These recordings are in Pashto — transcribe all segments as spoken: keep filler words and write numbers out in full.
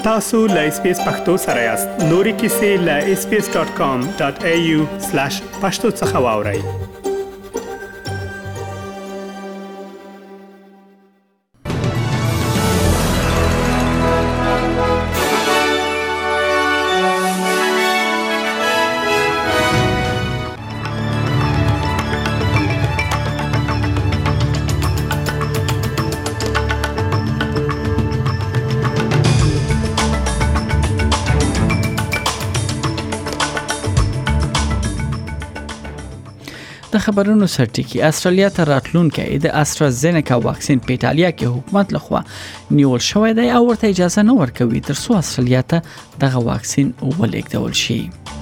تاسو لا اس پی اس پختو سره یاست. نوري کیسې لا اس پی اس ډاٹ کام ډاٹ اي يو سلاش پښتو څخه واورئ. د خبرونو سرټکی استرالیا ته راتلونکي د استرازینیکا واکسین په ایټالیا کې حکومت لخوا نیول شوی دی او ورته اجازه نه ورکوي تر څو استرالیا ته دغه واکسین ولېږدول شي.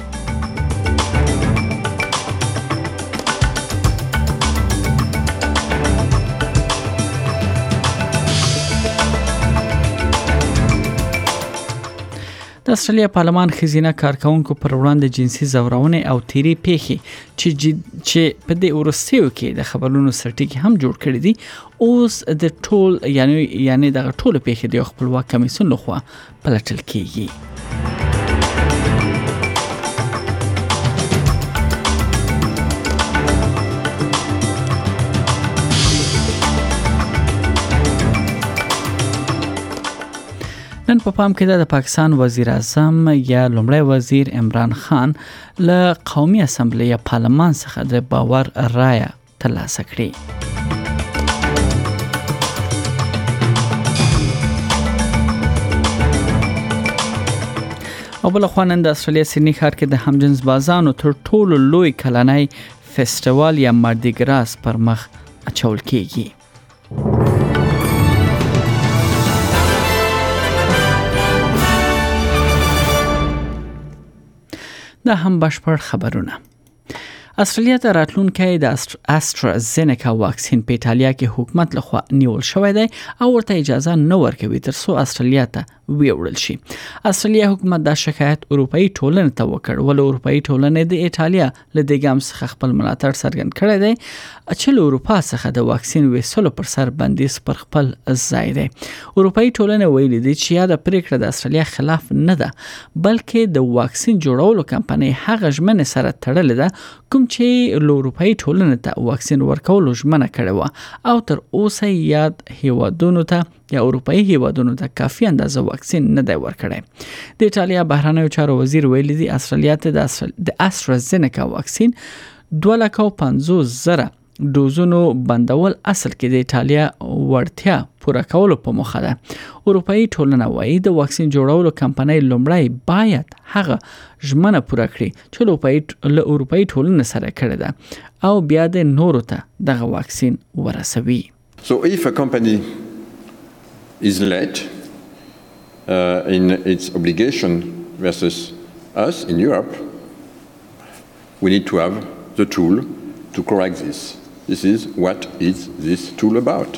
د استرالیا پارلمان خزینه کارکونکو پر وړاندې جنسي زورونې او تیری پیښې چې چې په دې ورستیو کې د خبرونو سرټکی هم جوړ کړی دي اوس د ټول یعنی یعنی د ټول پیښې د خپلواک کمیسیون لخوا پلټل کیږي. نن په پام کې د پاکستان وزیر اعظم یا لومړی وزیر عمران خان له قومي اسمبلی یا پارلمان څخه د باور رایه ترلاسه کړې. او بل خو نن د استرالیا سیدنی ښار کې د همجنس بازانو تر ټولو لوی کلنۍ فیسټیوال یا ماردی ګراس پر مخ اچول کیږي. دا هم بشپړ خبرونه. استرالیا ته راتلونکي د استرازینیکا واکسین په ایټالیا کې حکومت لخوا نیول شوی دی او ورته اجازه نه ورکوي تر څو استرالیا ته ویوړل شي. استرالیا حکومت دا شکایت اروپאי ټولنې ته وکړ ول اروپאי ټولنې د ایټالیا له دګام څخه خپل ملاتړ څرګند کړی دی چې له اروپا څخه د واکسین ویسلو پر سر بندیز پر خپل ځای دی. اروپאי ټولنې ویلي دي چې یا د پریکړه د استرالیا خلاف نه ده بلکې د واکسین جوړولو کمپنۍ هغه ژمنه سره تړلې ده کوم چې له اروپאי ټولنې ته واکسین ورکولو ژمنه کړې و او تر اوسه یاد هیوادونو ته یا اروپאי هیوادونو ته کافي اندازه واکسین نه دی ورکړی. د ایټالیا بهرنیو چارو وزیر ویلي دی استرالیا ته د استرازینیکا واکسین دوه لکه پنځوس زره دوزونو بندول اصل کې د ایټالیا ورتیا پوره کولو په مخه ده. اروپאי ټولنه وايي د واکسین جوړولو کمپنۍ لومړی باید هغه ژمنه پوره کړي چې له اروپאי ټولنه سره کړې ده او بیا د نورو ته دغه واکسین ورسوي. So if a company is late uh, in its obligation versus us in Europe, we need to have the tool to correct this. This is what is this tool about.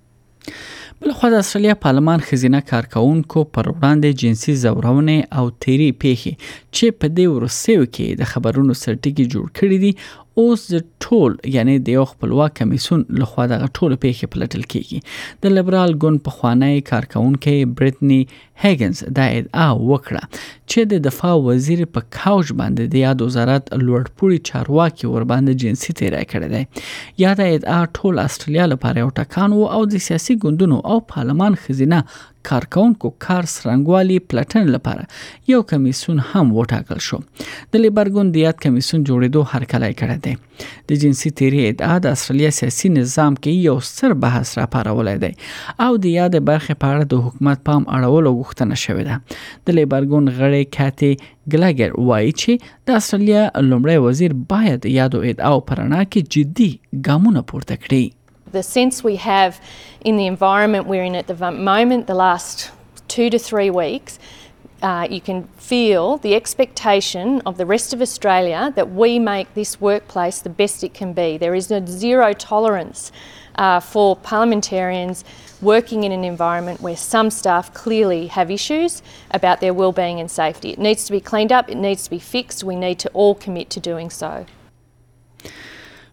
بلخو د استرالیا پارلمان خزینه کارکونکو پر وړاندې جنسي زورونې او تیری پیښې چې په دې ورسېو کې د خبرونو سرټکی جوړ کړی دي اوس د ټول یعنی د یو خپلواک کمیسیون لخوا دغه ټول پیښې پلټل کیږي. د لیبرال ګوند پخوانی کارکونکو بریټنی هیګنز دا ادعا وکړه چې د دفاع وزیر په کاوچ باندې د یاد وزارت لوړپوړي چارواکي ور باندې جنسي تیری کړی دی. یا دا ادعا ټول استرالیا لپاره یو ټکان و او د سیاسي ګوندونو او پارلمان خزینه کارکونکو کار سرنګوالي پلټن لپاره یو کمیسیون هم وټاکل شو. د لیبر ګوند د یاد کمیسیون جوړېدو هرکلی کړی دی. د جنسي تیری ادعا د استرالیا سیاسي نظام کې یو ستر بحث راپارولی دی او د یاد برخې په اړه د حکومت پام اړولو غوښتنه شوې ده. د لیبر ګوند غړی کاتی ګلاګر وایي چې د استرالیا لومړی وزیر باید یادو ادعاو په رڼا کې جدي ګامونه پورته کړي. The sense we have in the environment we're in at the moment, the last two to three weeks, uh, you can feel the expectation of the rest of Australia that we make this workplace the best it can be. There is a zero tolerance uh, for parliamentarians working in an environment where some staff clearly have issues about their wellbeing and safety. It needs to be cleaned up, it needs to be fixed, we need to all commit to doing so.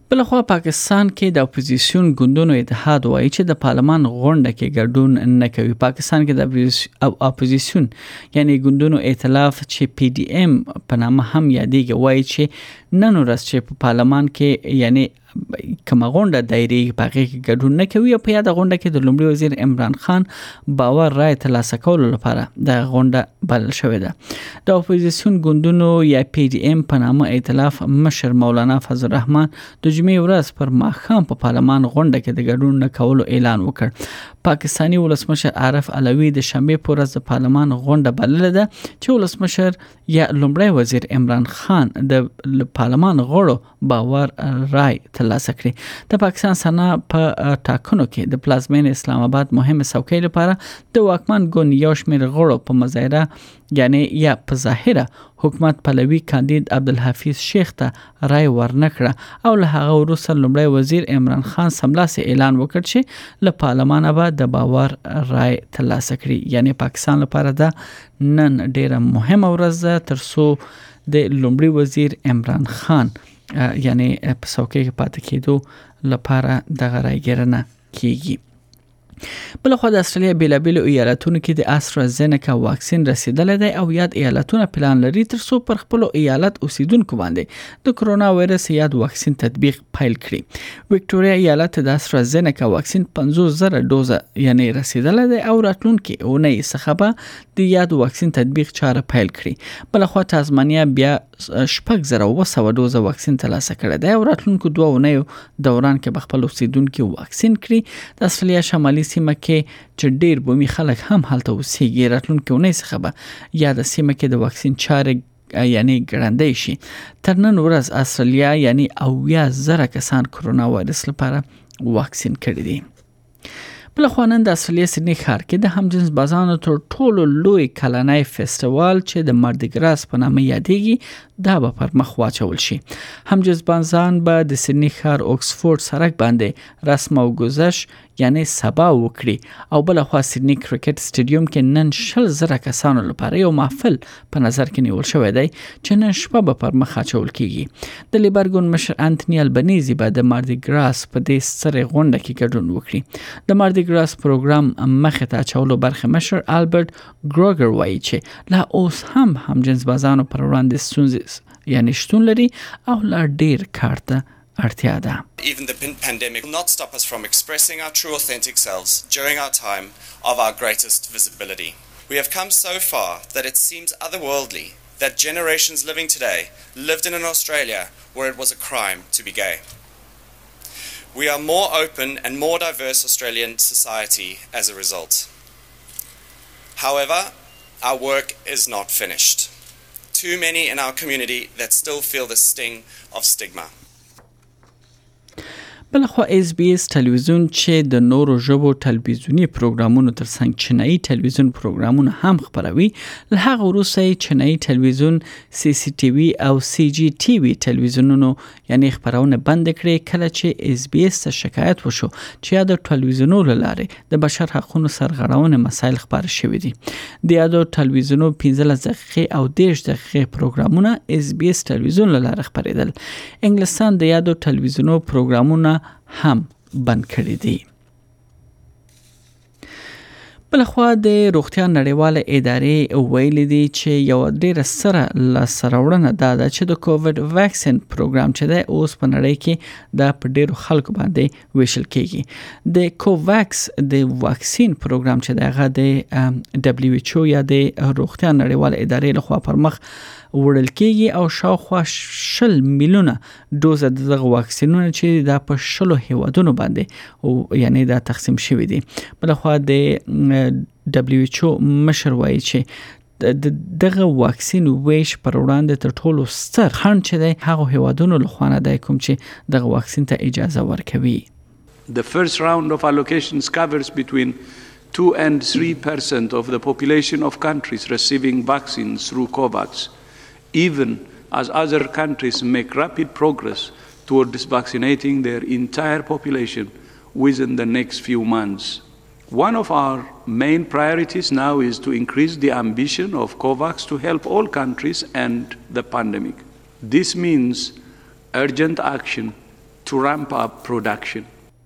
بلخوا پاکستان کې د اپوزیسیون ګوندونو اتحاد وایي چې د پارلمان غونډه کې ګډون نه کوي. پاکستان کې د اپوزیسیون یعنی ګوندونو ائتلاف چې پی ډی ایم په نامه هم یادېږي وایي چې نن ورځ چې په پارلمان کې یعنی کومه غونډه دایري پاکي کې ګډون نه کوي او په یاد غونډه کې د لومړي وزیر عمران خان باور رائے ترلاسه کولو لپاره د غونډه بلل شوې ده. د اپوزیسیون ګوندونو یا پی ډی ایم په نامه ائتلاف مشر مولانا فضل الرحمن د جمعې ورځ پر ماښام په پارلمان غونډه کې د ګډون نه کولو اعلان وکړ. پاکستانی ولسمشر عارف علوی د شنبه په ورځ د پارلمان غونډه بلل ده چې ولسمشر یا لومړی وزیر عمران خان د پارلمان غړو باور رائے ترلاسه کړي. د پاکستان سنا په ټاکنو کې د پلازمین اسلام آباد مهمه څوکۍ لپاره د واکمن ګوند یو شمېر غړو په مظاهره یعنی یا په ظاهره حکومت پلوي کاندید عبدالحفیظ شیخ ته رائے ورنکړه او له هغه وروسته لومړی وزیر عمران خان سملاسي اعلان وکړ چې له پارلمان به د باور رائے ترلاسه کړي. یعنی پاکستان لپاره دا نن ډیره مهمه ورځ ده ترڅو د لومړي وزیر عمران خان یعنی په څوکۍ کې پاتې کېدو لپاره د رایګرنه کیږي. بلخوا د استرالیا بیلابیلو ایالتونو کې د استرازینیکا واکسین رسیدلی دی او یاد ایالتونه پلان لري ترڅو پر خپل ایالت اوسیدونکو باندې د کرونا وایرس یاد واکسین تطبیق پیل کړي. وکټوريا ایالت د استرازینیکا واکسین پنځوس زره ډوزه یعنی رسیدلی دی او راتلونکي اونۍ څخه به د یاد واکسین تطبیق چاره پیل کړي. بلخوا تازمانیا بیا شپږ زره اوه سوه ډوزه واکسین ترلاسه کړی دی او راتلونکو دوه اونیو دوران کې به خپل اوسیدونکو واکسین کړي. د استرالیا شمالي سیمه کې چې ډیر بومي خلک هم هلته اوسېږي راتلونکي اونۍ څخه به یا د سیمه کې د واکسین چارې یعنی ګړندۍ شي. تر نن ورځ استرالیا یعنی اویا زره کسان کرونا وایرس لپاره واکسین کړي دي. بلخوا نن د استرالیا سیدنی ښار کې د همجنس بازانو تر ټولو لوی کلنی فیسټیوال چې د ماردیګراس په نامه یادېږي دا به پر مخ واچول شي. همجنس بازان به د سیدنی ښار اوکسفورد سړک باندې رسم او گذشت یعنی سبا وکړي او بلخوا سیدنی کرکټ سټیډیوم کې نن شل زره کسانو لپاره یو محفل په نظر کې نیول شوی دی چې نن شپه به پر مخ اچول کیږي. د لیبر ګوند مشر انټونی البنيزي به د ماردیګراس په دې سترې غونډه کې ګډون وکړي. د ماردیګراس پروګرام مخه ته اچولو برخه مشر البرت ګروګر وایي چې لا اوس هم همجنس بازانو پر وړاندې ستونزې یعنی شتون لري او لا ډیر کار ته اړتیا ده. Even the pandemic will not stop us from expressing our true authentic selves during our time of our greatest visibility. We have come so far that it seems otherworldly that generations living today lived in an Australia where it was a crime to be gay. We are more open and more diverse Australian society as a result. However, our work is not finished. Too many in our community that still feel the sting of stigma. بلخوا اس بي اس ټلویزیون چې د نورو ژبو ټلویزیونی پروګرامونو ترڅنګ چینایي ټلویزیون پروګرامونه هم خپروي. له هغه وروسته چینایي ټلویزیون سی سی ټي وي او سی جی ټي وي ټلویزیونونو یعنی خپرونه بند کړې کله چې اس بي اس ته شکایت وشو چې د ټلویزیونونو لارې د بشر حقوقو سرغړونې مسایل خبر شوي دي. د یادو ټلویزیونونو پنځلس دقیقې او دېرش دقیقې پروګرامونه اس بي اس ټلویزیون لاره خپریدل. انګلستان د یادو ټلویزیونونو پروګرامونه هم بند کړی دي. بلخوا د روغتیا نړیواله ادارې ویلي دي چې یو ډیره سره لاسته دا ده چې د کووډ واکسین پروګرام چې دی اوس په نړۍ کې د په ډیرو خلکو باندې ویشل کیږي. د کوواکس د واکسین پروګرام چې دی هغه د دبليو ایچ او یا د روغتیا نړیواله ادارې لخوا پر مخ وړل کیږي او شاوخوا شل میلیونه ډوزه دغه واکسینونه چې د په شلو هیوادونو باندې او یعنی دا تقسیم شوی دي. بلخوا د دبليو ایچ او مشر وایي چې دغه واکسین ویش پر وړاندې تر ټولو ستر خنډ چې دی هغه هیوادونو لخوا نه دی کوم چې دغه واکسین ته اجازه ورکوي. The first round of allocations covers between two and three percent of the population of countries receiving vaccines through COVAX, even as other countries make rapid progress towards vaccinating their entire population within the next few months. One of our main priorities now is to increase the ambition of COVAX to help all countries end the pandemic. This means urgent action to ramp up production.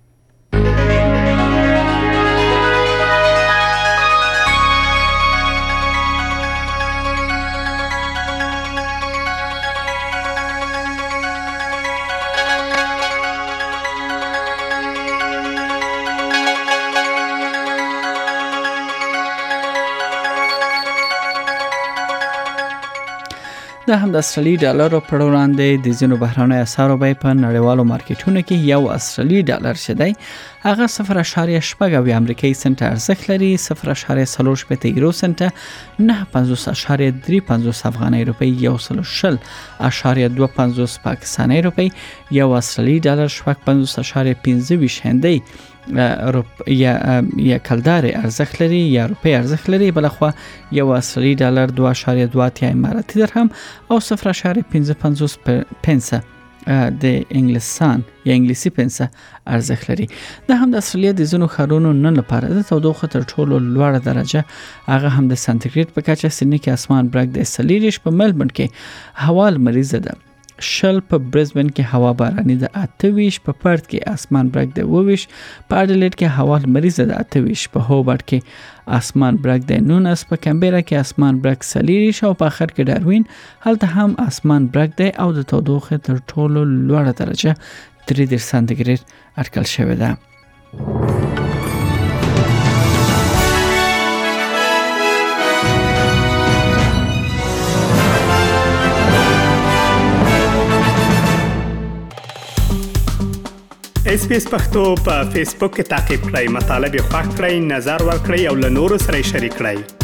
دا هم د استرالی ډالر پر وړاندې د ځینو بهرانه اسعارو بیې په نړیوالو مارکیټونو کې یو استرالی ډالر شدی هغه صفر اشاریه شپږ اویا امریکایي سنت ارزښت لري، صفر اشاریه څلور شپېته یورو سنت، نه پنځوس اشاریه درې پنځوس افغاني روپۍ، یو سل شل اشاریه دوه پنځوس پاکستاني روپۍ، یو استرالی ډالر شپږ پنځوس اشاریه پنځه ویشت هندۍ یا یا کلداري ارزښت لري یا روپۍ ارزښت لري. بلخوا یو استرالی ډالر دوه اشاریه دوه اتیا اماراتي درهم او صفر اشاریه پنځه پنځوس پنسه د انګلستان یا انګلیسي پنسه ارزښت لري. دا هم د استرالیا د ځینو ښارونو نن لپاره د تودوخه تر ټولو لوړه درجه هغه هم د سانتیګریډ په کچه سیدني کې اسمان برګ د څلوېښت، په ملبورن کې هوا لمریزه ده، شل په برزبن کې هوا باراني ده، اته ویشت په پرت کې اسمان برګ ده، اوه ویشت په اډلیډ کې هوا لمریزه ده، اته ویشت په هوبارت کې اسمان برګ ده، نونس په کمبيرا کې اسمان برګ څلوېښت او په اخر کې ډاروین هلته هم اسمان برګ ده او د تودوخه تر ټولو لوړه درجه درې دېرش سانتیګریډ اټکل شوې ده. اس بي اس پښتو په فیسبوک کې تعقیب کړئ، مطالب یې خوښ کړئ، نظر ور کړئ او له نورو سره شریک کړئ.